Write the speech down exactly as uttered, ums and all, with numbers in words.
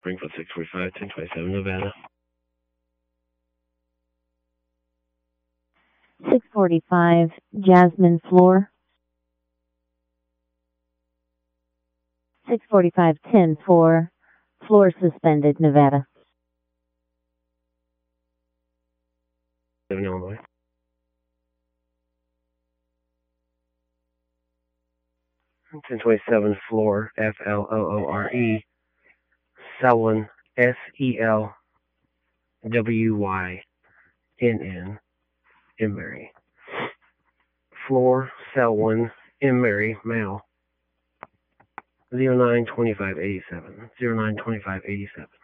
Springfield six forty-five, ten twenty-seven, Nevada. six forty-five, Jasmine Floor. six forty-five, ten four, floor suspended, Nevada. seven, Illinois. ten twenty-seven, floor, F L O O R E, Selwyn, S E L W Y N N, Emery. Floor, Selwyn, Emery, male. zero nine twenty-five eighty-seven. zero nine twenty-five eighty-seven.